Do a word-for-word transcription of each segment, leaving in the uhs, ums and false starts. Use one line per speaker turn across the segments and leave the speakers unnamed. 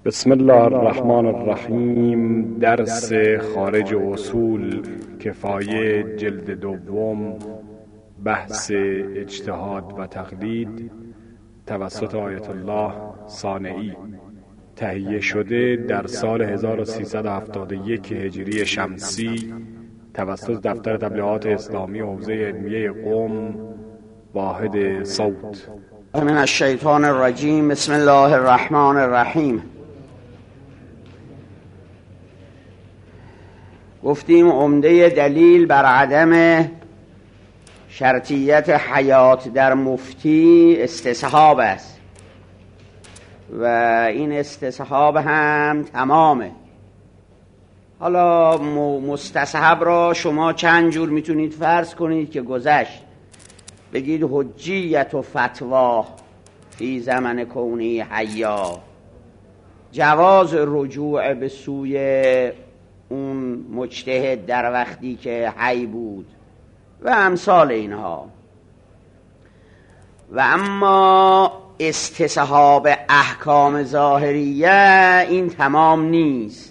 بسم الله الرحمن الرحیم. درس خارج اصول کفایه جلد دوم، بحث اجتهاد و تقلید توسط آیت الله صانعی، تهیه شده در سال هزار و سیصد و هفتاد و یک هجری شمسی توسط دفتر تبلیغات اسلامی حوزه علمیه قم، واحد صوت.
من الشیطان الرجیم. بسم الله الرحمن الرحیم. گفتیم عمده دلیل بر عدم شرطیت حیات در مفتی استصحاب است و این استصحاب هم تمامه. حالا مستصحب را شما چند جور میتونید فرض کنید که گذشت. بگید حجیت و فتوا فی زمن کونی حیا، جواز رجوع به سوی اون مجتهد در وقتی که حی بود و امثال اینها. و اما استصحاب احکام ظاهریه این تمام نیست.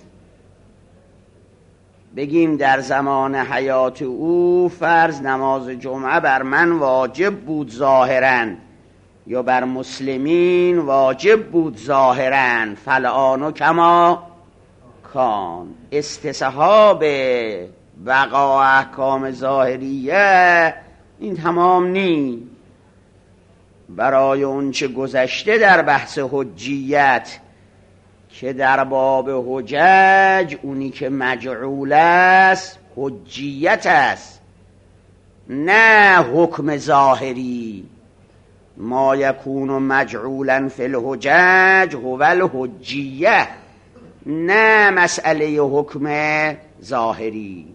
بگیم در زمان حیات او فرض نماز جمعه بر من واجب بود ظاهراً، یا بر مسلمین واجب بود ظاهراً، فالآن کما کان. استصحاب بقا احکام ظاهریه این تمام نی. برای اون چه گذشته در بحث حجیت که در باب حجج اونی که مجعول است حجیت است، نه حکم ظاهری. ما یکون مجعولا فی الحجج هو الحجیه، نه مسئله حکم ظاهری.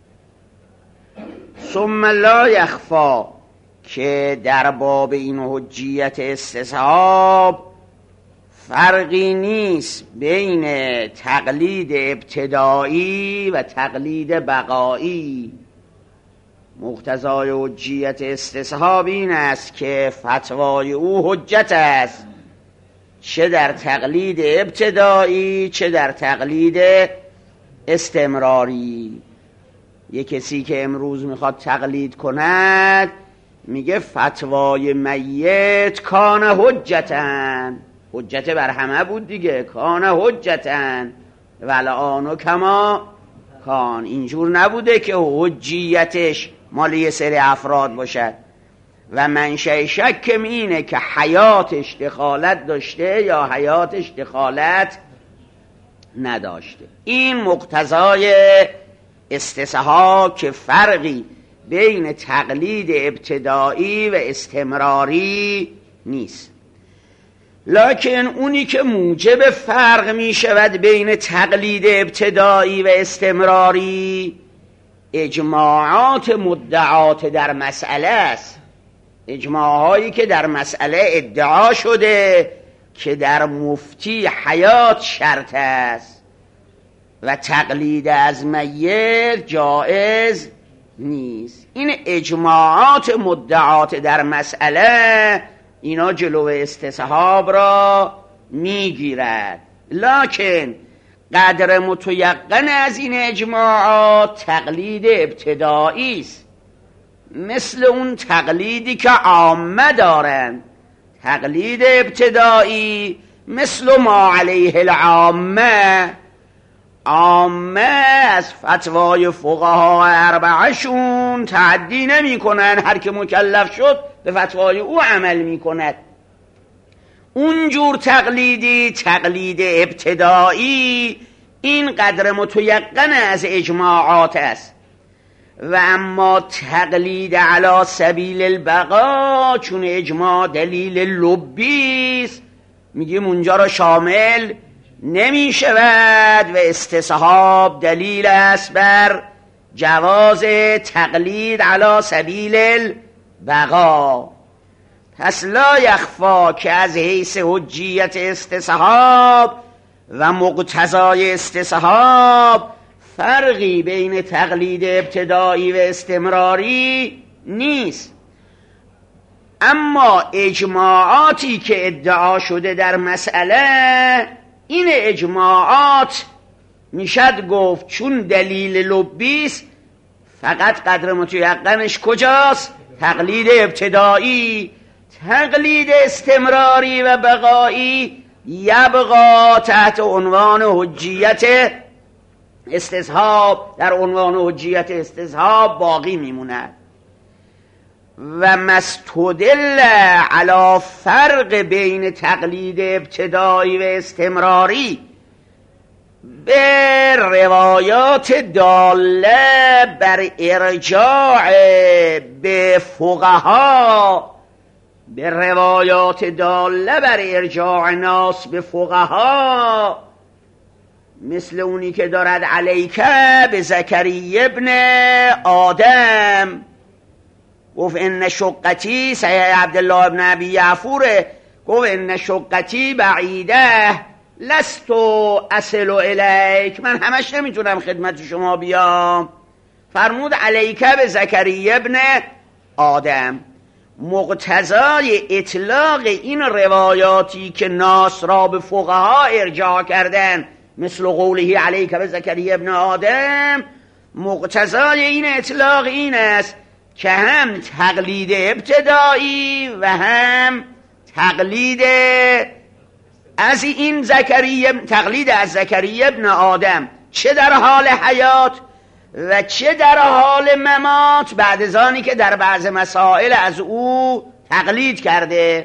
ثم لا یخفا که در باب این حجیت استصحاب فرقی نیست بین تقلید ابتدایی و تقلید بقایی. مقتضای حجیت استصحاب این است که فتوای او حجت است، چه در تقلید ابتدایی چه در تقلید استمراری. یک کسی که امروز میخواد تقلید کند میگه فتوای میت کان حجتن، حجت بر همه بود دیگه، کان حجتن والآن کما کان. اینجور نبوده که حجیتش مال یه سری افراد باشد. و منشأ شکم اینه که حیاتش دخالت داشته یا حیاتش دخالت نداشته. این مقتضای استصحاب که فرقی بین تقلید ابتدایی و استمراری نیست. لکن اونی که موجب فرق می شود بین تقلید ابتدایی و استمراری اجماعات مدعات در مسئله است. اجماعهایی که در مسئله ادعا شده که در مفتی حیات شرط است و تقلید از میت جائز نیست. این اجماعات مدعات در مسئله اینا جلو استصحاب را میگیرد. لکن قدر متیقن از این اجماعات تقلید ابتدایی است، مثل اون تقلیدی که عامه دارن. تقلید ابتدایی مثل ما علیه العامه، عامه از فتوای فقها اربعشون تعدی نمی کنن، هر که مکلف شد به فتوای او عمل می کند. اونجور تقلیدی تقلید ابتدایی این قدر متیقن از اجماعات است. و اما تقلید علی سبیل البقا چون اجماع دلیل لبی است، میگیم اونجا را شامل نمی شود و استصحاب دلیل است بر جواز تقلید علی سبیل البقا. پس لا یخفا که از حیث حجیت استصحاب و مقتضای استصحاب فرقی بین تقلید ابتدایی و استمراری نیست. اما اجماعاتی که ادعا شده در مسئله این اجماعات میشد گفت چون دلیل لبیست، فقط قدر متیقنش کجاست؟ تقلید ابتدایی. تقلید استمراری و بقایی یبقا تحت عنوان حجیت استصحاب، در عنوان حجیت استصحاب باقی میموند. و مستدل علی فرق بین تقلید ابتدایی و استمراری به روایات داله بر ارجاع به فقها، به روایات داله بر ارجاع ناس به فقها، مثل اونی که دارد علیکه به زکریه ابن آدم، گفت ان شقتی، صحیح عبدالله ابن ابی یعفوره، گفت ان شقتی بعیده لست اصل الیک، من همش نمیتونم خدمت شما بیام. فرمود علیکه به زکریه ابن آدم. مقتضای اطلاق این روایاتی که ناس را به فقها ارجاع کردن، مثل قوله علیکه به زکریه ابن آدم، مقتضای این اطلاق این است که هم تقلید ابتدایی و هم تقلید از این زکریه، تقلید از زکریه ابن آدم، چه در حال حیات و چه در حال ممات، بعد از آنی که در بعض مسائل از او تقلید کرده،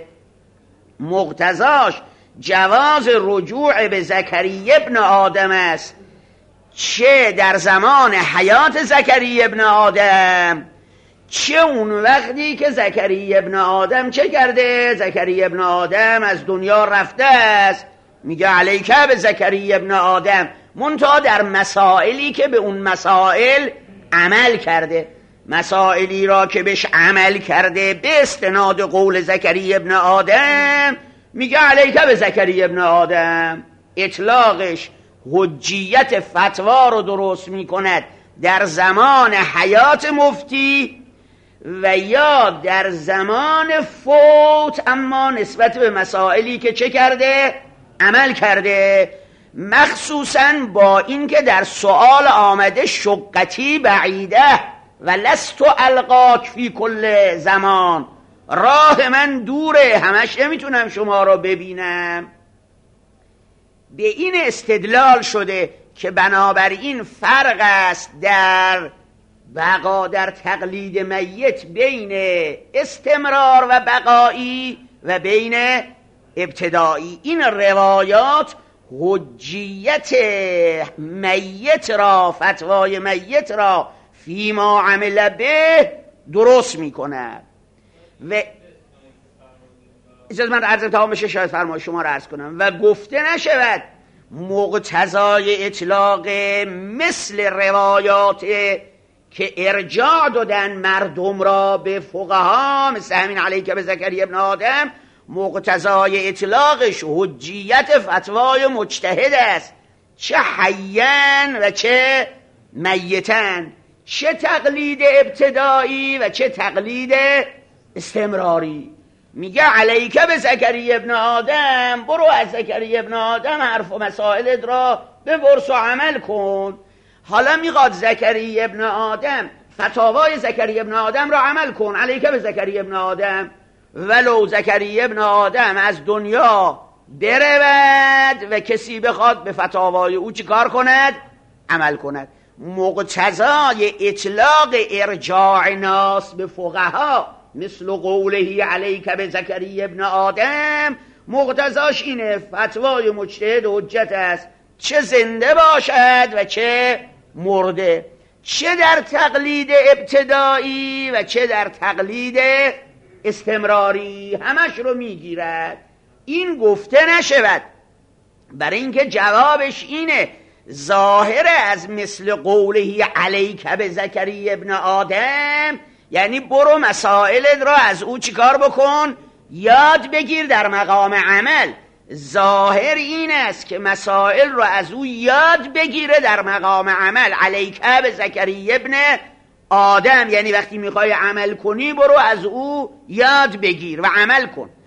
مقتضاش جواز رجوع به زکریه ابن آدم است، چه در زمان حیات زکریه ابن آدم، چه اون وقتی که زکریه ابن آدم چه کرده؟ زکریه ابن آدم از دنیا رفته است. میگه علیکه به زکریه ابن آدم، منتها در مسائلی که به اون مسائل عمل کرده، مسائلی را که بهش عمل کرده به استناد قول زکریه ابن آدم، میگه علیکه به زکریه ابن آدم. اطلاقش حجیت فتوا رو درست میکند در زمان حیات مفتی و یا در زمان فوت، اما نسبت به مسائلی که چه کرده؟ عمل کرده. مخصوصا با این که در سؤال آمده شقتی بعیده و لست القاک فی کل زمان، راه من دوره، همش نمیتونم شما را ببینم. به این استدلال شده که بنابراین فرق است در بقا، در تقلید میت بین استمرار و بقایی و بین ابتدایی. این روایات حجیت میت را، فتوای میت را فیما عمل به درست می کند. و اجازه من عرضم تمام بشه، شاید فرمای شما را عرض کنم. و گفته نشود مقتضای اطلاق مثل روایات که ارجاع دادن مردم را به فقها، مثل همین علیکه به زکریه ابن آدم، مقتضای اطلاقش حجیت فتوای مجتهد است، چه حیان و چه میتن، چه تقلید ابتدایی و چه تقلید استمراری. میگه علیکه به زکریه ابن آدم، برو از زکریه ابن آدم حرف و مسائلت را بپرس و عمل کن. حالا میخواد زکریه ابن آدم، فتاوای زکریه ابن آدم را عمل کن، علیکه به زکریه ابن آدم، ولو زکریه ابن آدم از دنیا برود و کسی بخواد به فتاوای او چی کار کند؟ عمل کند. مقتضای اطلاق ارجاع ناس به فقها مثل قوله علیکه به زکریه ابن آدم، مقتضاش اینه فتوای مجتهد حجت است، چه زنده باشد و چه مرده، چه در تقلید ابتدایی و چه در تقلید استمراری، همش رو میگیرد. این گفته نشود، برای اینکه جوابش اینه ظاهر از مثل قوله علیکه به زکریه ابن آدم، یعنی برو مسائلت را از او چیکار بکن؟ یاد بگیر در مقام عمل. ظاهر این است که مسائل را از او یاد بگیره در مقام عمل. علیکه به زکریه ابن آدم، یعنی وقتی میخوای عمل کنی برو از او یاد بگیر و عمل کن.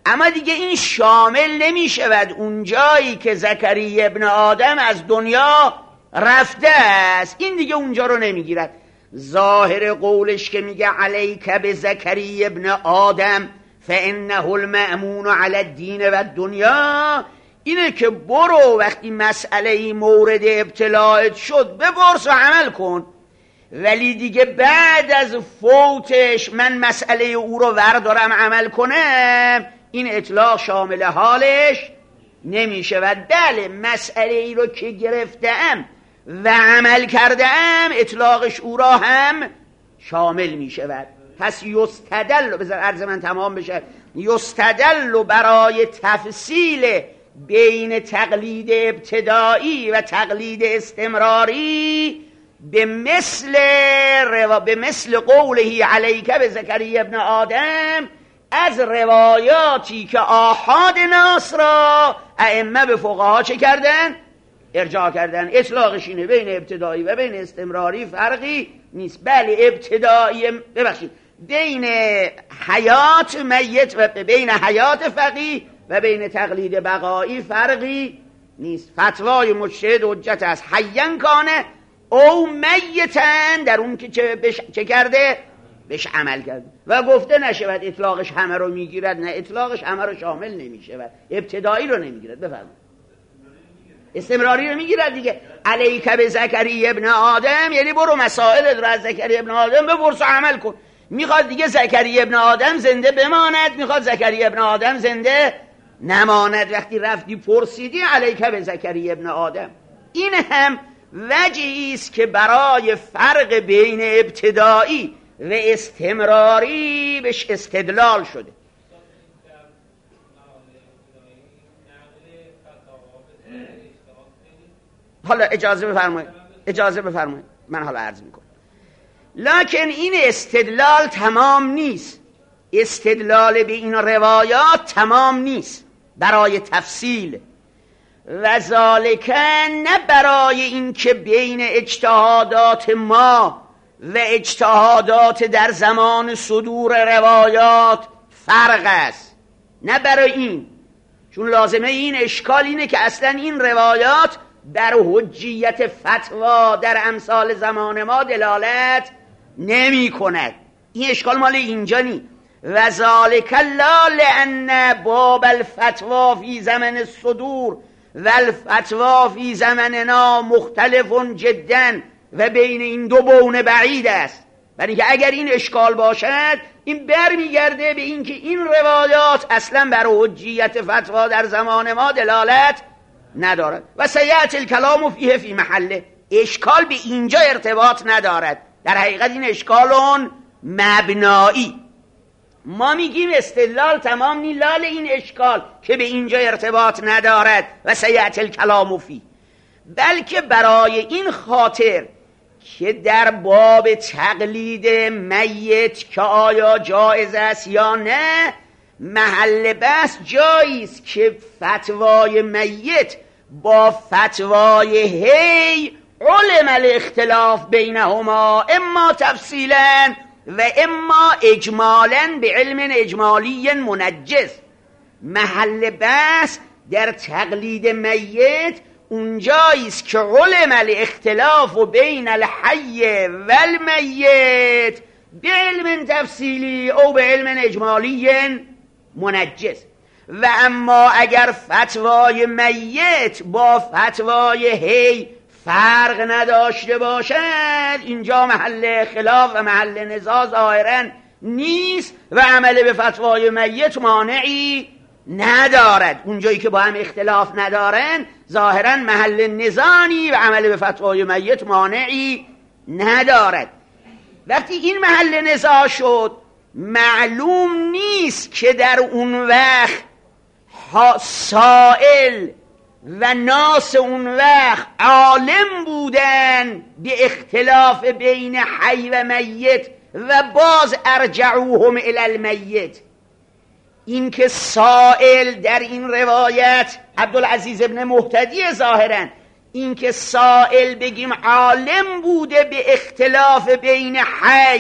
اما دیگه این شامل نمی شود اون جایی که زکریا ابن آدم از دنیا رفته است، این دیگه اونجا رو نمیگیرد. ظاهر قولش که میگه علیک به زکریا ابن آدم فانه المأمون علی الدین و الدنیا، اینه که برو وقتی مسئله مورد ابتلاعت شد بپرس و عمل کن، ولی دیگه بعد از فوتش من مسئله او رو وردارم عمل کنم، این اطلاق شامل حالش نمی شود. بله مسئله ای رو که گرفتم و عمل کردم اطلاقش او را هم شامل می شود. پس یستدل، بذار عرض من تمام بشه، یستدل برای تفصیل بین تقلید ابتدایی و تقلید استمراری به مثل روا... به مثل قوله علیک به زکریا ابن آدم از روایاتی که آحاد ناس را ائمه به فقها چه کردن؟ ارجاع کردن. اطلاقش اینه بین ابتدایی و بین استمراری فرقی نیست. بله ابتدایی، ببخشید، بین حیات میت و بین حیات فقیه و بین تقلید بقایی فرقی نیست. فتوای مجتهد حجت است حیاً کانه او میتن، در اون که چه, بش... چه کرده؟ بهش عمل کرده. و گفته نشود اطلاقش همه رو میگیرد، نه اطلاقش همه رو شامل نمیشود، ابتدایی رو نمیگیرد. بفرمایید. استمراری رو میگیرد دیگه. علیک به زکریا ابن آدم یعنی برو مسائل رو از زکریا ابن آدم بپرس و عمل کن. میخواد دیگه زکریا ابن آدم زنده بماند، میخواد زکریا ابن آدم زنده نماند. وقتی رفتی پرسیدی علیک به زکریا ابن آدم، این هم وجهی است که برای فرق بین ابتدایی و استمراری بهش استدلال شده. حالا اجازه بفرمایید اجازه بفرمایید من حالا عرض میکنم. لکن این استدلال تمام نیست، استدلال به این روایات تمام نیست برای تفصیل و ذالک، نه برای این که بین اجتهادات ما و اجتهادات در زمان صدور روایات فرق است، نه برای این، چون لازمه این اشکال اینه که اصلا این روایات در حجیت فتوا در امثال زمان ما دلالت نمی کند. این اشکال مال اینجا نی. و ذالک لا لأن باب الفتوا فی زمن الصدور و الفتوا فی زمننا مختلف جدا و بین این دو بون بعید است. برای اینکه اگر این اشکال باشد این برمیگرده به اینکه این روایات اصلا بر حجیت فتوا در زمان ما دلالت ندارد. و سیأتی الکلام فیه فی محله، اشکال به اینجا ارتباط ندارد، در حقیقت این اشکالون مبنایی. ما میگیم استدلال تمام نی لال این اشکال که به اینجا ارتباط ندارد و سیأتی الکلام فیه، بلکه برای این خاطر که در باب تقلید میت که آیا جایز است یا نه محل بحث جایی است که فتوای میت با فتوای هی علم الاختلاف بینهما اما تفصیلا و اما اجمالا به علم اجمالی منجز. محل بحث در تقلید میت اونجایی است که علم الاختلاف بین الحی و المیت به علم تفصیلی او به علم اجمالی منجز. و اما اگر فتوای میت با فتوای هی فرق نداشته باشد اینجا محل خلاف و محل نزاع ظاهرا نیست و عمل به فتوای میت مانعی ندارد. اونجایی که با هم اختلاف ندارن ظاهرا محل نزاعی و عمل به فتوای میت مانعی ندارد. وقتی این محل نزاع شد معلوم نیست که در اون وقت سائل و ناس اون وقت عالم بودن به اختلاف بین حی و میت و باز ارجعوهم الی المیت. این که سائل در این روایت عبدالعزیز ابن مهتدی ظاهرا، این که سائل بگیم عالم بوده به اختلاف بین حی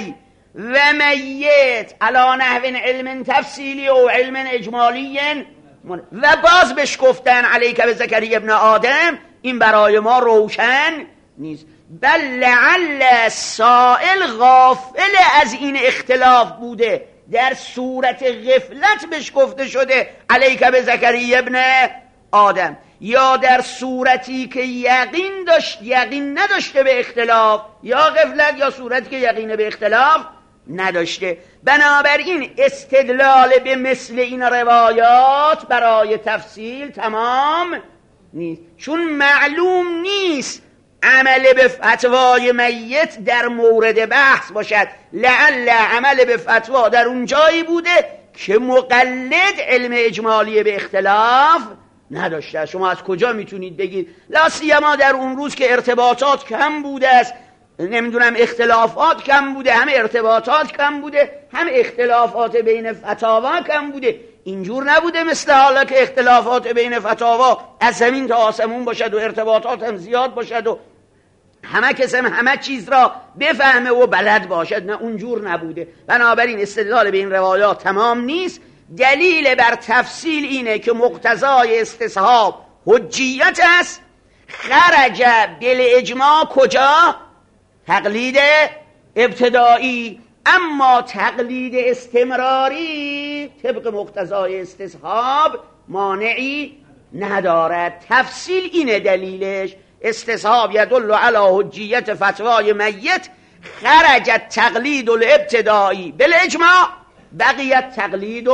و میت علا نحو علم تفصیلی و علم اجمالی و باز بهش گفتن علیک به زکریا ابن آدم. این برای ما روشن نیست. بل لعل سائل غافل از این اختلاف بوده، در صورت غفلت بهش گفته شده علیک به زکریا ابن آدم، یا در صورتی که یقین داشت یقین نداشته به اختلاف، یا غفلت یا صورتی که یقین به اختلاف نداشته. بنابراین استدلال به مثل این روایات برای تفصیل تمام نیست، چون معلوم نیست عمل به فتوای میت در مورد بحث باشد. لعل عمل به فتوا در اون جایی بوده که مقلد علم اجمالی به اختلاف نداشته. شما از کجا میتونید بگید؟ لا سیما در اون روز که ارتباطات کم بوده است، نمیدونم اختلافات کم بوده، هم ارتباطات کم بوده، هم اختلافات بین فتاوا کم بوده. اینجور نبوده مثل حالا که اختلافات بین فتاوا از زمین تا آسمون باشد و ارتباطات هم زیاد باشد و همه کسم همه چیز را بفهمه و بلد باشد. نه، اونجور نبوده. بنابراین استدلال به این روایات تمام نیست. دلیل بر تفصیل اینه که مقتضای استصحاب حجیت است. خرج بالاجماع کجا؟ تقلید ابتدایی. اما تقلید استمراری طبق مقتضای استصحاب مانعی ندارد. تفصیل اینه دلیلش. استصحاب یدل علی حجیت فتوای میت، خرجت تقلید الابتدایی بالاجماع، بقیت تقلید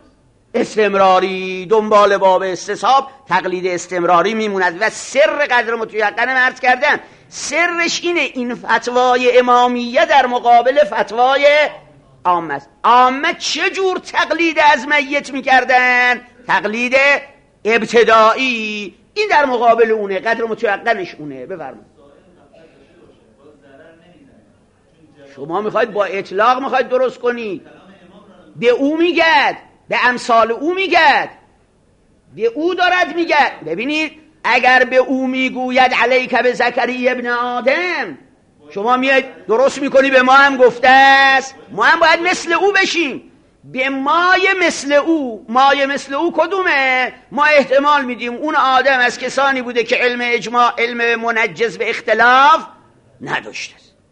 الاستمراری. دنبال باب استصحاب تقلید استمراری میموند. و سر قدر متیقن عرض کردن، سرش اینه این فتوای امامیه در مقابل فتوای عامه است. عامه چه جور تقلید از میت میکردن؟ تقلید ابتدایی. این در مقابل اونه، قدر متیقنش اونه. بفرمایید. شما میخواید با اطلاق میخواید درست کنید، به او میگد، به امثال او میگد، به او دارد میگد. ببینید اگر به او میگوید علیک به زکریا ابن آدم، شما میاد درست میکنی به ما هم گفته است، ما هم باید مثل او بشیم. به مای مثل او، مای مثل او کدومه؟ ما احتمال میدیم اون آدم از کسانی بوده که علم اجماع، علم منجز به اختلاف نداشته.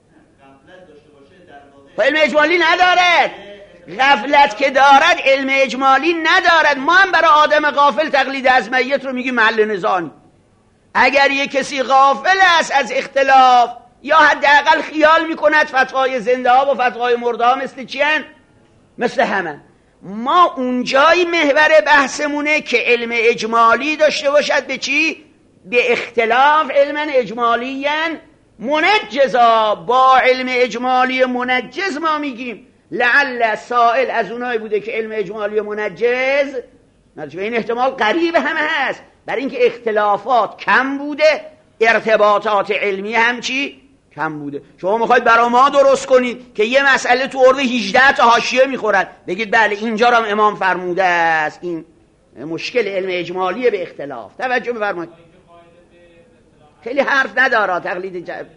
علم اجمالی ندارد. غفلت که دارد علم اجمالی ندارد. ما هم برای آدم غافل تقلید از میت رو میگیم محل نزاعی. اگر یک کسی غافل است از اختلاف یا حداقل خیال میکند فتوای زنده ها و فتوای مرده ها مثل چی هن؟ مثل همه. ما اونجایی محور بحثمونه که علم اجمالی داشته باشد به چی؟ به اختلاف علم اجمالی منجزا. با علم اجمالی منجز ما میگیم لعل سائل از اونایی بوده که علم اجمالی منجز نداشته. این احتمال قریب همه هست، برای اینکه اختلافات کم بوده، ارتباطات علمی هم چی؟ کم بوده. شما میخواید برای ما درست کنید که یه مسئله تو ارده هجده تا حاشیه میخورد، بگید بله اینجا هم امام فرموده است. این مشکل علم اجمالی به اختلاف. توجه بفرمایید. خیلی حرف نداره تقلید جب.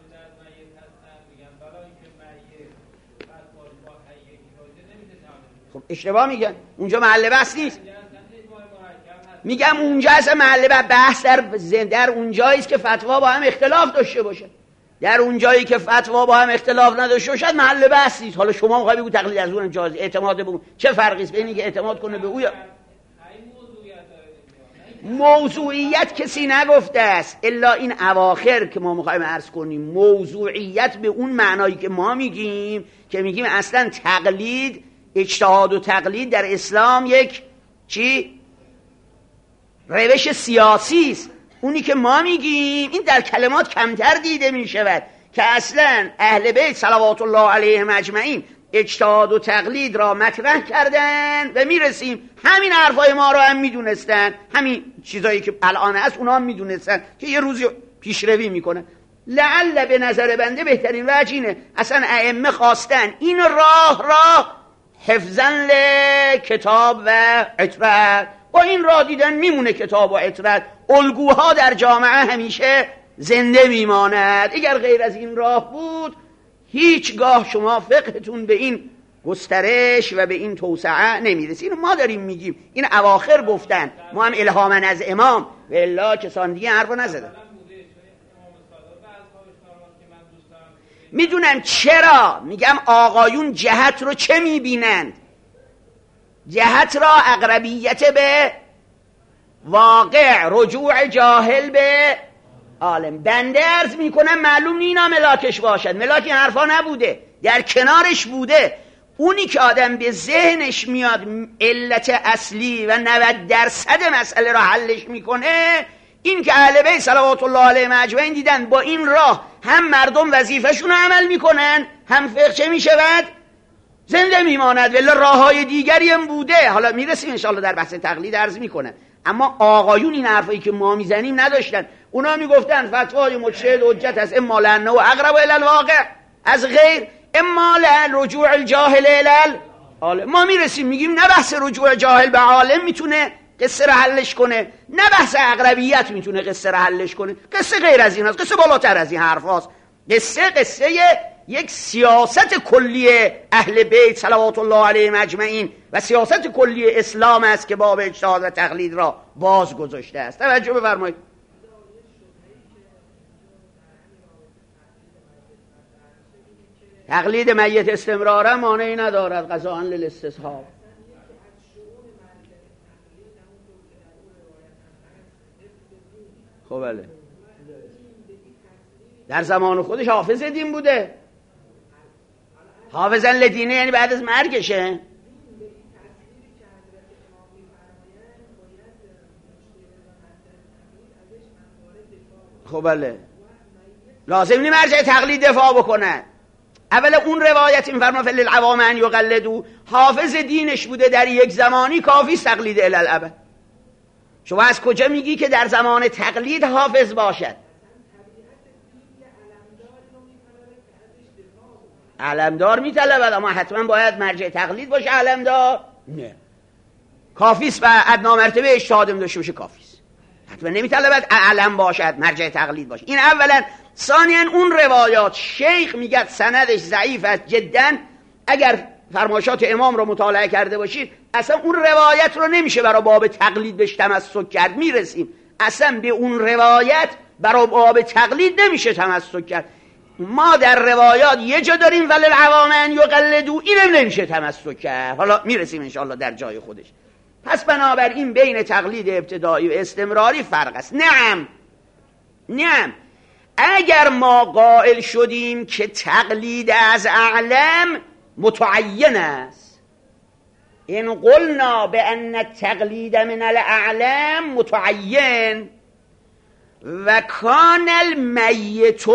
خب اشتباه میگن، اونجا محل بحث نیست. میگم اونجا اصلا محل بحث در در اونجایی است که فتوا با هم اختلاف داشته باشه. در اونجایی که فتوا با هم اختلاف نداشته باشد محل بحث نیست. حالا شما میخوای بگو تقلید از اون جایز، اعتماد به اون چه فرقی است بین اینکه اعتماد کنه به او یا موضوعیت؟ کسی نگفته است الا این اواخر که ما میخوایم عرض کنیم. موضوعیت به اون معنایی که ما میگیم، که میگیم اصلا تقلید، اجتهاد و تقلید در اسلام یک چی؟ روش سیاسی است. اونی که ما میگیم این در کلمات کمتر دیده میشود که اصلا اهل بیت صلوات الله علیهم اجمعین اجتهاد و تقلید را مطرح کردن و میرسیم همین حرفای ما رو هم میدونستن، همین چیزایی که الان هست اونا هم میدونستن که یه روزی پیشروی میکنن. لعل به نظر بنده بهترین وجه اینه اصلا ائمه خواستن این راه را حفظن کتاب و عترت. با این راه دیدن میمونه کتاب و عترت، الگوها در جامعه همیشه زنده میماند. اگر غیر از این راه بود هیچگاه شما فقهتون به این گسترش و به این توسعه نمیرسه. اینو ما داریم میگیم، این اواخر گفتن، ما هم الهاما از امام، و الا کسان دیگه حرفو نزدن. میدونم چرا میگم آقایون جهت رو چه میبینند؟ جهت را اقربیت به واقع، رجوع جاهل به عالم. بنده عرض میکنم معلوم نی اینا ملاکش باشد، ملاک این حرفا نبوده، در کنارش بوده. اونی که آدم به ذهنش میاد علت اصلی و نود درصد مسئله را حلش میکنه، این که اهل بیت صلوات الله علیهم اجمعین دیدن با این راه هم مردم وظیفه‌شون رو عمل میکنن، هم فقه چه میشود؟ زنده میماند. ولی راههای دیگری هم بوده، حالا میرسیم انشاءالله در بحث تقلید عرض میکنه. اما آقایون این حرفایی که ما میزنیم نداشتن. اونا میگفتن فتوای مجتهد حجت است، اما لانه و اقرب الی الواقع از غیر، اما لان رجوع الجاهل الی العالم. ما میرسیم میگیم نه بحث رجوع جاهل به عالم میتونه قصه رو حلش کنه، نه بحث اقربیت میتونه قصه رو حلش کنه. قصه غیر از این است، قصه بالاتر از این حرف هاست. قصه قصه یک سیاست کلی اهل بیت صلوات الله علیهم اجمعین و سیاست کلی اسلام است که باب اجتهاد و تقلید را باز گذاشته است. توجه بفرمایید. تقلید میت استمرارا مانعی ندارد قضاء للاستصحاب. خب بله، در زمان خودش حافظ دین بوده. حافظا لدینه یعنی بعد از مرگشه. خب بله، لازم نی مرجع تقلید دفاع بکنه. اولا اون روایت این فرما فل العوام ان یقلدو، حافظ دینش بوده در یک زمانی، کافی تقلید الی الابد. شما از کجا میگی که در زمان تقلید حافظ باشد؟ علمدار میطلبد، اما حتما باید مرجع تقلید باشه علمدار؟ نه، کافیست و ادنا مرتبه اجتهاد داشته باشه کافیست. حتما نمیطلبد علم باشد، مرجع تقلید باشه. این اولا. ثانیا اون روایات شیخ میگه سندش ضعیف است جدا. اگر فرمایشات امام رو مطالعه کرده باشید اصلا اون روایت رو نمیشه برای باب تقلید بهش تمسک کرد. میرسیم اصلا به اون روایت برای باب تقلید نمیشه تمسک کرد. ما در روایات یه جا داریم ولی العوام ان یقلدو، اینم نمیشه تمسک کرد. حالا میرسیم انشاءالله در جای خودش. پس بنابراین بین تقلید ابتدایی و استمراری فرق است. نعم نعم، اگر ما قائل شدیم که تقلید از اعلم متعین است، این قلنا بان التقلید من الاعلم متعین و کان المیت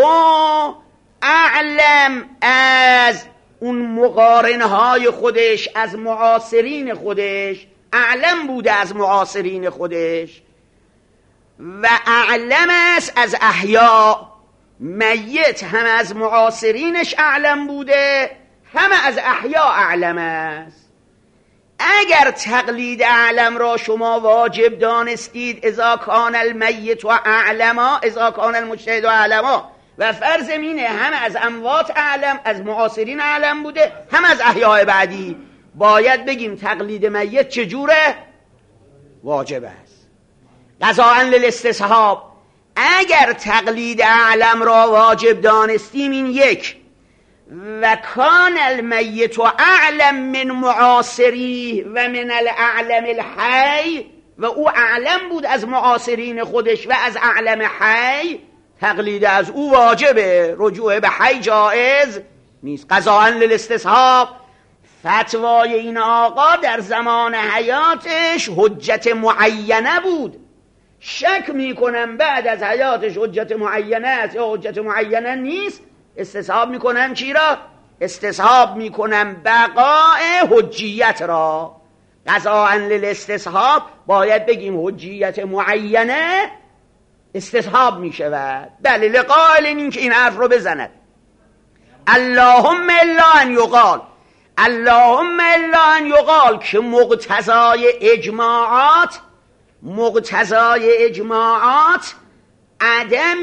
اعلم از اون مقارنهای خودش، از معاصرین خودش، اعلم بوده از معاصرین خودش و اعلم است از احیا. میت هم از معاصرینش اعلم بوده، هم از احیا اعلم است. اگر تقلید اعلم را شما واجب دانستید، اذا کان المیت و اعلما، اذا کان المجتهد و اعلما، و فرض مینه هم از اموات اعلم، از معاصرین اعلم بوده، هم از احیاء بعدی، باید بگیم تقلید میت چجوره؟ واجب است. قضاء للاستصحاب. اگر تقلید اعلم را واجب دانستیم، این یک، و کان المیت و اعلم من معاصری و من الاعلم الحی، و او اعلم بود از معاصرین خودش و از اعلم حی، تقلید از او واجبه، رجوع به حی جائز نیست. قضاء للاستصحاب. فتوای این آقا در زمان حیاتش حجت معینه بود. شک میکنم بعد از حیاتش حجت معینه است یا حجت معینه نیست. استصحاب میکنم چی را؟ استصحاب میکنم بقاء حجیت را. قضاء للاستصحاب باید بگیم حجیت معینه استصحاب میشود. بله، لقائل این که این حرف رو بزند. اللهم الا ان یقال، اللهم الا ان یقال که مقتضای اجماعات، مقتضای اجماعات عدم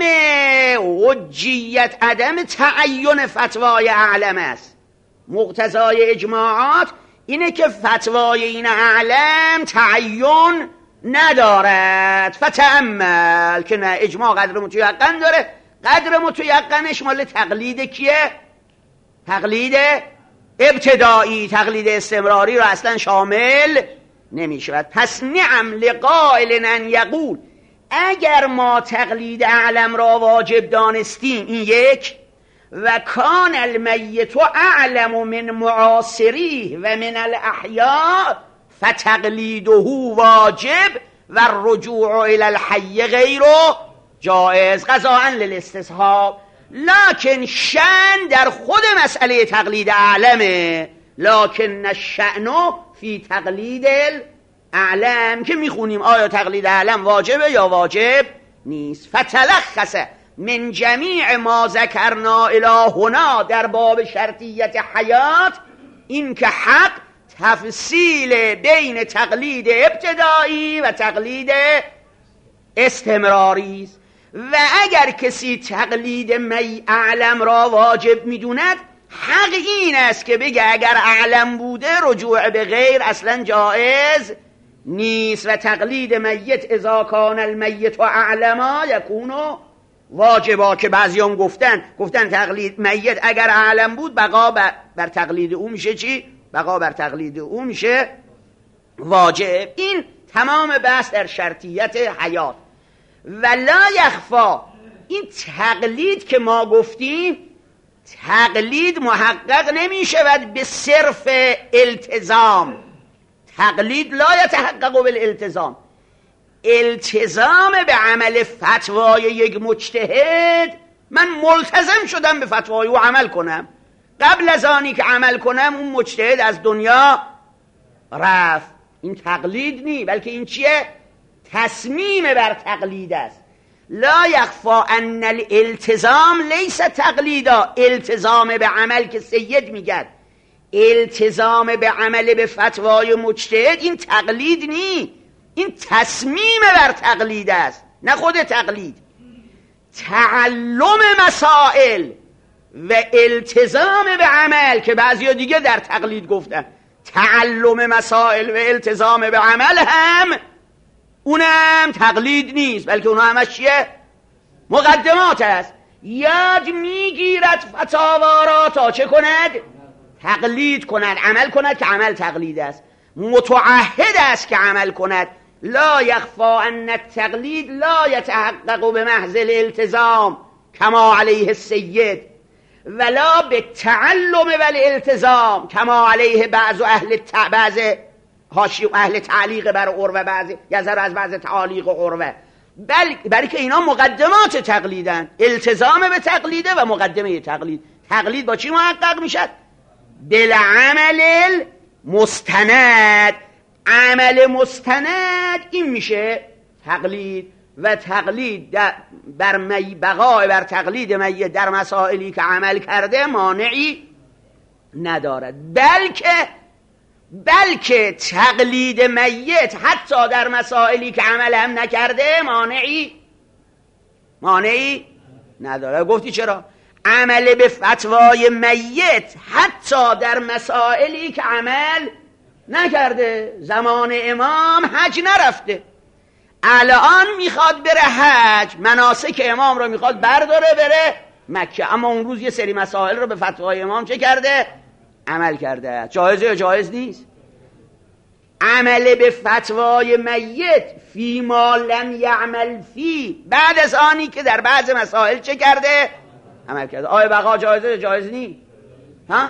حجیت، عدم تعین فتوای اعلم است. مقتضای اجماعات اینه که فتوای این اعلم تعین ندارد. فتأمل که نه، اجماع قدر متیقن داره، قدر متیقنش مال تقلید کیه؟ تقلید ابتدایی، تقلید استمراری رو اصلا شامل نمیشود. پس نعم لقائل ان یقول، اگر ما تقلید اعلم را واجب دانستیم، این یک، و کان المیت اعلم من معاصریه و من الاحیاء فتقلیده واجب و الرجوع الى الحی غیر جائز قضاء للاستصحاب. لکن شأن در خود مسئله تقلید اعلمه، لکن الشأن فی تقلید اعلم، که میخونیم آیا تقلید اعلم واجبه یا واجب نیست. فتلخص من جمیع ما ذکرنا الی هنا در باب شرطیت حیات، این که حق تفصیل بین تقلید ابتدایی و تقلید استمراری است. و اگر کسی تقلید می اعلم را واجب میدوند، حق این است که بگه اگر اعلم بوده رجوع به غیر اصلا جائز نیست. و تقلید میت اذا کان المیت و اعلما یکونو واجبا، که بعضیان گفتن گفتن تقلید میت اگر اعلم بود بقا بر, بر تقلید او میشه چی؟ بقا بر تقلید او میشه واجب. این تمام بحث در شرطیت حیات. ولا یخفا، این تقلید که ما گفتیم تقلید محقق نمی شود به صرف التزام. تقلید لا یتحقق بالالتزام. التزام به عمل فتوای یک مجتهد، من ملتزم شدم به فتوای او عمل کنم، قبل از آنی که عمل کنم اون مجتهد از دنیا رفت، این تقلید نی، بلکه این چیه؟ تصمیم بر تقلید است. لا یخفا ان الالتزام لیس تقلیدا، التزام به عمل که سید میگد التزام به عمل به فتوای مجتهد این تقلید نی، این تصمیم بر تقلید است، نه خود تقلید. تعلم مسائل و التزام به عمل که بعضیا دیگه در تقلید گفتن، تعلم مسائل و التزام به عمل هم اونم تقلید نیست، بلکه اونها همش چیه؟ مقدمات است. یاد میگیرد فتاوا را تا چه کند؟ تقلید کند، عمل کند که عمل تقلید است. متعهد است که عمل کند. لا یخفا ان التقلید لا یتحقق به محض الالتزام کما علیه السید، ولا به تعلم والالتزام کما علیه بعض اهل ت... بعض حاشیه اهل تعلیق بر عروه، بعض یذر از بعض تعلیق عروه، بل برای که اینا مقدمات تقلیدن. التزام به تقلیده و مقدمه تقلید. تقلید با چی محقق میشد؟ بالعمل مستند. عمل مستند این میشه تقلید. و تقلید بر می بقای بر تقلید میت در مسائلی که عمل کرده مانعی ندارد، بلکه بلکه تقلید میت حتی در مسائلی که عمل هم نکرده مانعی مانعی نداره. گفتی چرا؟ عمل به فتوای میت حتی در مسائلی که عمل نکرده. زمان امام حج نرفته، الان میخواد بره حج، مناسک امام رو میخواد برداره بره مکه، اما اون روز یه سری مسائل رو به فتوای امام چه کرده؟ عمل کرده. جایزه یا جایز نیست؟ عمل به فتوای میت فی ما لم یعمل فی، بعد از آنی که در بعض مسائل چه کرده؟ عمل کرده. آیا بقا جایزه یا جایز نیست؟ ها؟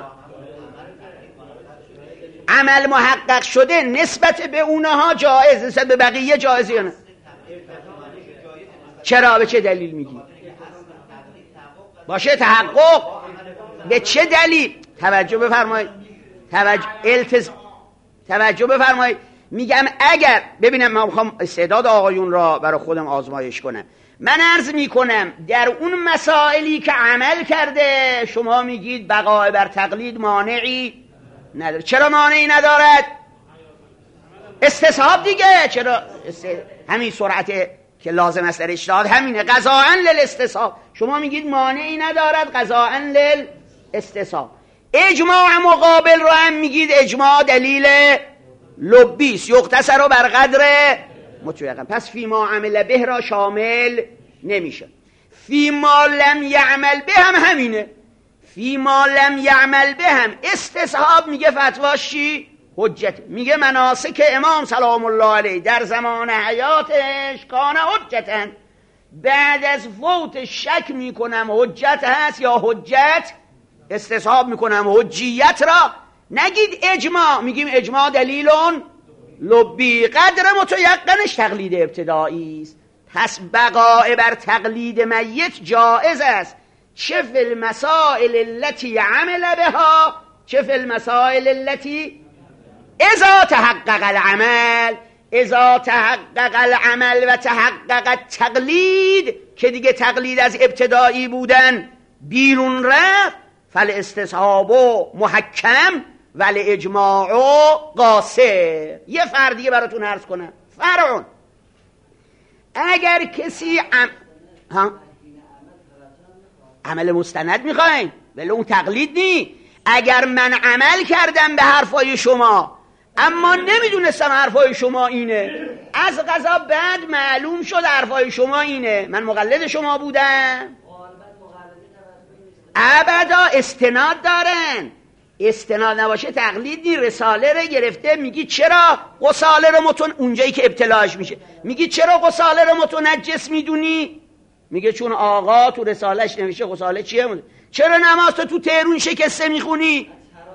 عمل محقق شده نسبت به اونها جایز، نسبت به بقیه جایز یا نه؟ چرا؟ به چه دلیل میگی؟ باشه تحقق. به چه دلیل؟ توجه بفرمایید، توجه التز... توجه بفرمایید. میگم اگر ببینم، من میخوام استعداد آقایون را برای خودم آزمایش کنم. من عرض میکنم در اون مسائلی که عمل کرده شما میگید بقای بر تقلید مانعی نداره. چرا مانعی ندارد؟ استصحاب دیگه. چرا؟ است... همین سرعت که لازم است در اجتهاد همینه، قضاءً للاستصحاب. شما میگید مانعی ندارد قضاءً للاستصحاب. اجماع مقابل رو هم میگید اجماع دلیل لبیس، یقتصر بر قدر متیقن. پس فیما عمل به را شامل نمیشه. فیما لم یعمل به هم همینه. فیما لم یعمل به هم استصحاب میگه فتواش چی؟ حجت. میگه مناسک امام سلام الله علیه در زمان حیاتش کان حجتن، بعد از فوت شک میکنم حجت هست یا حجت، استصحاب میکنم حجیت را. نگید اجماع، میگیم اجماع دلیلون لبی، قدر متیقنش تقلید ابتدایی است. پس بقاء بر تقلید میت جائز است، چه فی المسائل التي عمل بها، چه فی المسائل التي اذا تحقق العمل، اذا تحقق العمل و تحقق التقلید، که دیگه تقلید از ابتدایی بودن بیرون رفت، فالاستصحاب محکم ولی اجماع قاصر. یه فردیه براتون عرض کنم. فرعون اگر کسی عم... ها؟ عمل مستند میخواین ولی اون تقلید نی. اگر من عمل کردم به حرفای شما اما نمیدونستم حرفای شما اینه، از قضا بعد معلوم شد حرفای شما اینه، من مقلد شما بودم؟ ابدا استناد دارن. استناد نباشه تقلید نی. رساله رو گرفته میگی چرا غساله رو متون، اونجایی که ابتلاش میشه میگی چرا غساله رو متنجس میدونی؟ میگه چون آقا تو رسالش نمیشه غساله چیه؟ چرا نماز تو تو تهرون شکسته میخونی؟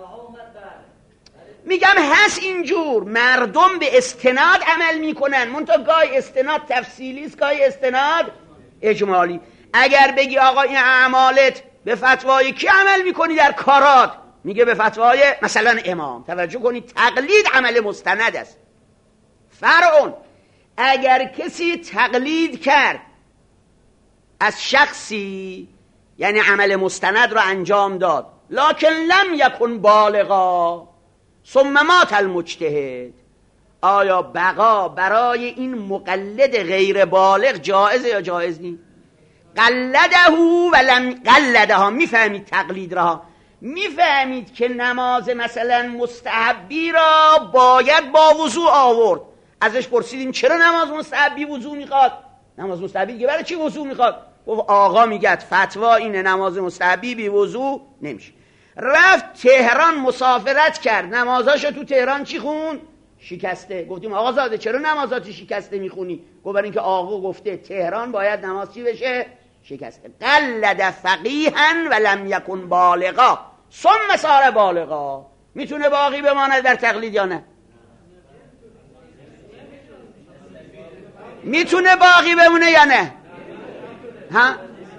میگم هست اینجور. مردم به استناد عمل میکنن، منتها گاهی استناد تفصیلی است، گاهی استناد اجمالی. اگر بگی آقا این اعمالت به فتوای کی عمل میکنی در کارات، میگه به فتوای مثلا امام. توجه کنید تقلید عمل مستند است. فرعون اگر کسی تقلید کرد از شخصی، یعنی عمل مستند را انجام داد، لکن لم یکن بالغا ثم مات المجتهد، آیا بقا برای این مقلد غیر بالغ جایزه یا جایز نیست؟ قلده و لم قلده ها. میفهمید تقلید را؟ میفهمید که نماز مثلا مستحبی را باید با وضو آورد. ازش پرسیدیم چرا نماز مستحبی وضو میخواد؟ نماز مستحبی دیگه برای چی وضو میخواد؟ گفت آقا میگه فتوا اینه نماز مستحبی بی وضو نمیشه. رفت تهران مسافرت کرد، نمازاشو تو تهران چی خون؟ شکسته. گفتیم آقا زاده چرا نمازاتو شکسته میخونی؟ گفت برای اینکه آقا گفته تهران باید نماز چی بشه؟ شکسته. قلد فقیها و لم یکن بالغا ثم صار بالغا. میتونه باقی بماند در تقلید یا نه؟ میتونه باقی بمونه یا نه؟ ها؟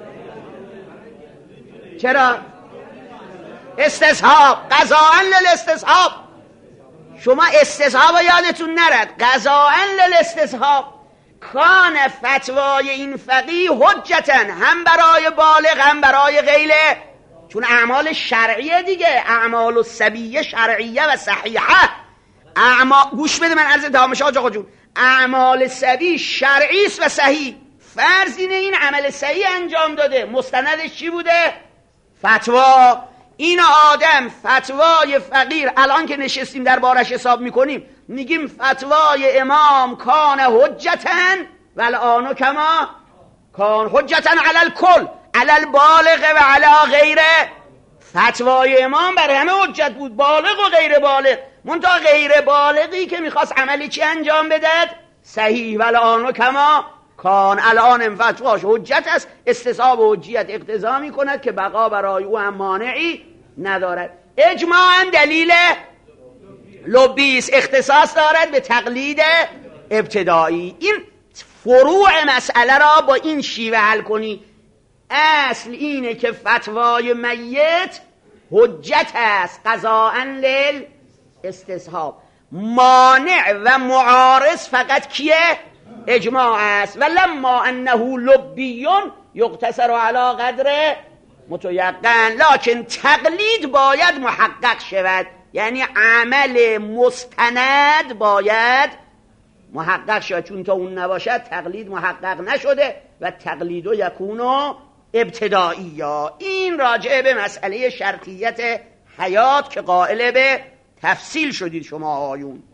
چرا؟ استصحاب، قضاءً للاستصحاب. شما استصحاب یادتون نرد، قضاءً للاستصحاب. کان فتوای این فقیه حجتن، هم برای بالغ هم برای غیر، چون اعمال شرعیه دیگه، اعمال السبیه شرعیه و صحیحه. اعمال گوش بده من عرض دامش آقا جون، اعمال سبی شرعی است و صحیح. فرض اینه این عمل صحیح انجام داده، مستندش چی بوده؟ فتوا. این آدم فتوای فقیر، الان که نشستیم در بارش حساب میکنیم، میگیم فتوای امام کان حجتن و الان کما کان حجتن علی الکل علی البالغ و علی غیره. فتوای امام بر همه حجت بود، بالغ و غیر بالغ. منتها غیر بالغی که میخواست عملی چی انجام بدهد؟ صحیح. و الان کما کان، الان فتواش حجت است. استصحاب و حجیت اقتضا میکند که بقا برای او هم مانعی ندارد. اجماعاً دلیل لبیس، اختصاص دارد به تقلید ابتدایی. این فروع مسئله را با این شیوه حل کنی. اصل اینه که فتوای میت حجت است قضاءً للاستصحاب. مانع و معارض فقط کیه؟ اجماع است. و لما انه لبیون یقتصر علی قدر متیقن، لکن تقلید باید محقق شود، یعنی عمل مستند باید محقق شد، چون تا اون نباشد تقلید محقق نشده و تقلید و یکونو ابتدایی. یا این راجع به مسئله شرطیت حیات که قائل به تفصیل شدید شما آیون.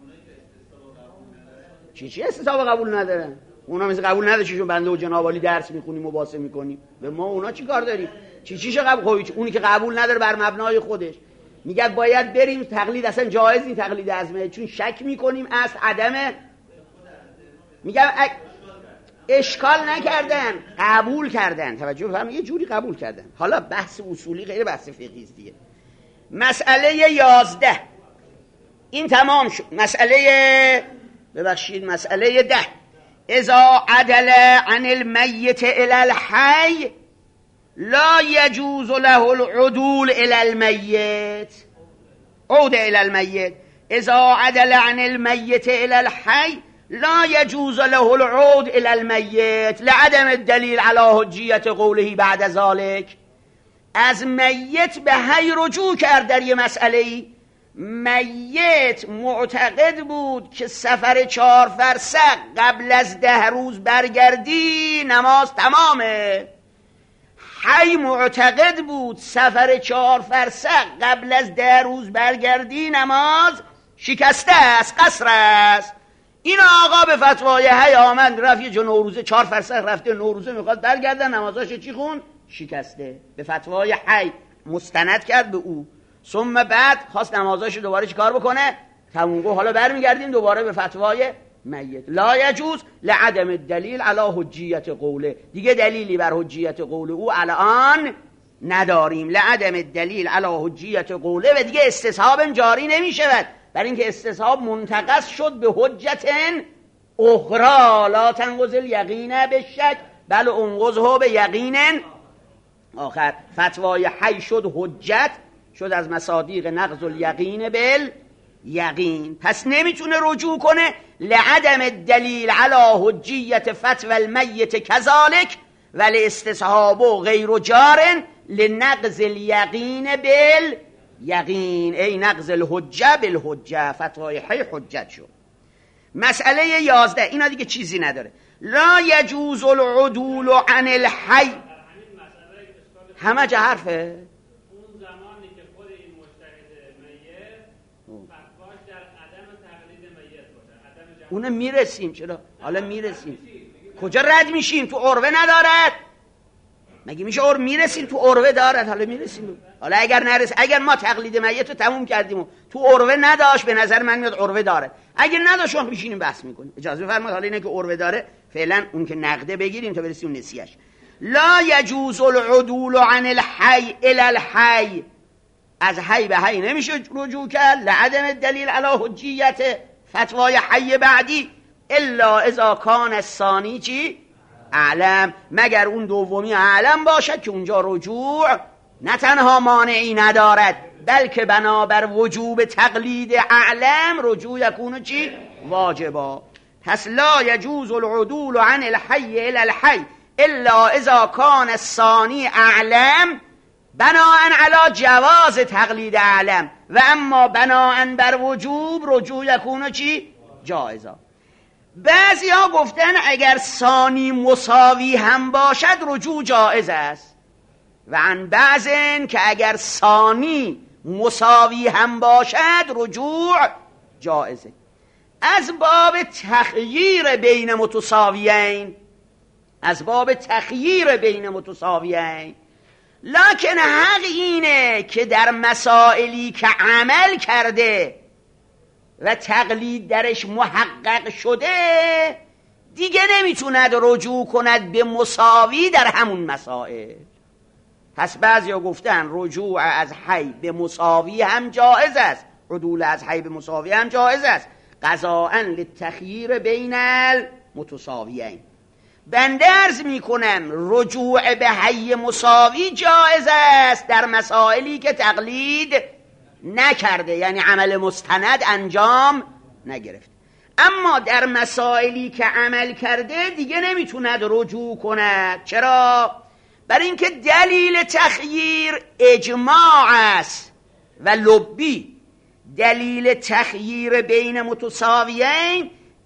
چی چی استصحاب قبول ندارن؟ اونا مثل قبول نداره چیشون بنده و جنابالی درس میخونیم مباحثه میکنیم، به ما اونا چی کار داریم؟ چی چیش قبول؟ اونی که قبول نداره بر مبنای خودش میگه باید بریم تقلید اصلا جایز این تقلید ازمه، چون شک میکنیم از عدم. میگم اشکال نکردن، قبول کردن. توجه بفرمایید، یه جوری قبول کردن. حالا بحث اصولی غیر بحث فقهی است دیگه. مسئله یازده این تمام شد. مسئله ببخشید مسئله ده، اذا عدل عن المیت الى الحی لا يجوز له العدول الى المیت. عود الى المیت، اذا عدل عن المیت الى الحی لا يجوز له العود الى المیت لعدم الدلیل على حجیت قوله بعد ذلك. از میت به حی رجوع کرد در یه مسئله ای. میت معتقد بود که سفر چهار فرسخ قبل از ده روز برگردی نماز تمامه. حی معتقد بود سفر چهار فرسخ قبل از ده روز برگردی نماز شکسته است، قصر است. این آقا به فتوای حی آمد، رفت یه جو نوروزه چهار فرسخ رفته، نوروزه میخواد برگردن، نمازاش چی خون؟ شکسته. به فتوای حی مستند کرد به او. ثم بعد خواست نمازاشو دوباره چی کار بکنه؟ تموم گفت حالا برمیگردیم دوباره به فتوای میت. لا یجوز لعدم الدلیل علی حجیت قوله. دیگه دلیلی بر حجیت قول او الان نداریم. لعدم الدلیل علی حجیت قوله و دیگه استصحاب جاری نمیشود، برای اینکه استصحاب منتقص شد به حجت اخرى. لا تنقض الیقین بالشک بل انقضه به یقین آخر. فتوای حی شد حجت، شد از مصادیق نقض الیقین بال یقین. پس نمیتونه رجوع کنه. لعدم الدلیل علی حجیت فتوى المیت کذالک ولی استصحاب غیر جار لنقض الیقین بال یقین ای نقض الحجه بالحجه. فتوای حی حجت شد. مسئله یازده اینا دیگه چیزی نداره. لا یجوز العدول عن الحی. همه جا حرفه. اونه میرسیم. چرا؟ حالا میرسیم. کجا رد میشیم؟ تو عروه ندارد. مگه میشه اور میرسیم تو عروه دارد؟ حالا میرسیم. حالا اگر نرس اگر ما تقلید میت رو تموم کردیم و تو عروه نداشت، به نظر من میاد عروه داره. اگر نداشت اون میشینیم بحث میکنیم. اجازه بفرمایید حالا اینه که عروه داره فعلا اون که نقده بگیریم تا برسیم نسیه‌اش. لا یجوز العدول عن الحی الى الحی. از حی به حی نمیشه رجوع کرد. لعدم الدلیل علی حجیت فتوای حی بعدی الا اذا کان الثانی چی؟ اعلم. مگر اون دومی اعلم باشد که اونجا رجوع نه تنها مانعی ندارد بلکه بنابر وجوب تقلید اعلم رجوع یکونو چی؟ واجبا. پس لا یجوز العدول عن الحی الى الحی الا اذا کان الثانی اعلم بناءً علی جواز تقلید اعلم و اما بناءً بر وجوب رجوع یکونو چی؟ جائزا. بعضی ها گفتن اگر ثانی مساوی هم باشد رجوع جائز است و عن بعضن که اگر ثانی مساوی هم باشد رجوع جائزه. از باب تخییر بین متساویین، از باب تخییر بین متساویین. لکن حق اینه که در مسائلی که عمل کرده و تقلید درش محقق شده دیگه نمیتوند رجوع کند به مساوی در همون مسائل. پس بعضیا گفتن رجوع از حی به مساوی هم جائز است، عدول از حی به مساوی هم جائز است، قضاءً للتخییر بین المتساویین. بنده عرض میکنم رجوع به حی مساوی جائز است در مسائلی که تقلید نکرده، یعنی عمل مستند انجام نگرفت. اما در مسائلی که عمل کرده دیگه نمیتوند رجوع کند. چرا؟ برای اینکه دلیل تخییر اجماع است و لبی. دلیل تخییر بین متساویین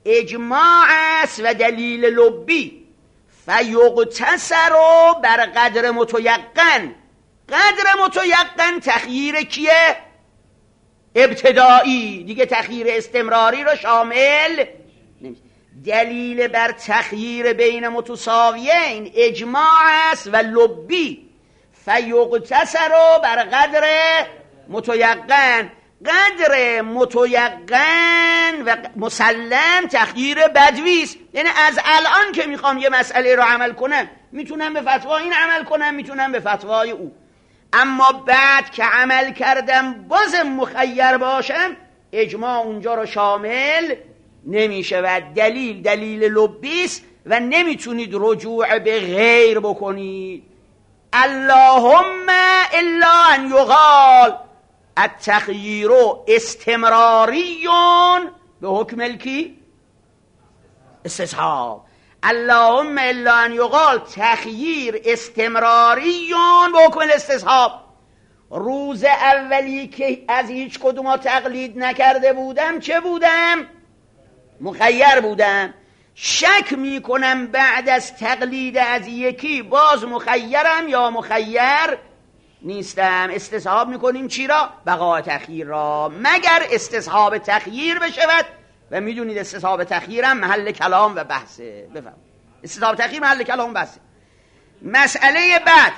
اجماع است و دلیل لبی. فیقتصر بر قدر متیقن. قدر متیقن تخییر کیه؟ ابتدایی دیگه، تخییر استمراری رو شامل نمیشه. دلیل بر تخییر بین متساویین اجماع است و لبی. فیقتصر بر قدر متیقن. قدر متیقن و مسلم تخییر بدوی است. یعنی از الان که میخوام یه مسئله رو عمل کنم میتونم به فتوای این عمل کنم، میتونم به فتوای او، اما بعد که عمل کردم بازم مخیر باشم اجماع اونجا رو شامل نمیشه و دلیل دلیل لبی است و نمیتونید رجوع به غیر بکنید. اللهم الا ان یقال التخییر استمراری به حکم الکی استصحاب. اللهم الا ان یقال تخییر استمراری به حکم الاستصحاب. روز اولی که از هیچ کدوم تقلید نکرده بودم چه بودم؟ مخیر بودم. شک میکنم بعد از تقلید از یکی باز مخیرم یا مخیر نیستم. استصحاب میکنیم چی را؟ بقاء تخییر را، مگر استصحاب تخییر بشود و میدونید استصحاب تخییر هم محل کلام و بحثه. بفهم استصحاب تخییر محل کلام و بحثه. مسئله بعد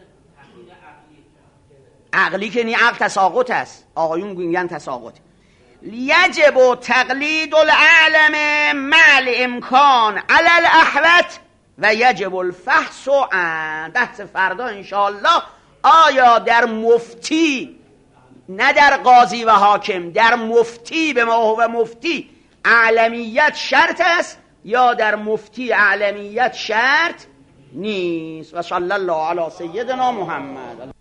عقلی که نی عقل تساقط است، آقایون میگن تساقط. یجب تقلید الاعلم مع الامکان علی الاحوط و یجب الفحص عن. بحث فردا انشاءالله آیا در مفتی، نه در قاضی و حاکم، در مفتی به ما هو مفتی اعلمیت شرط است یا در مفتی اعلمیت شرط نیست؟ و صلی الله علی سیدنا محمد.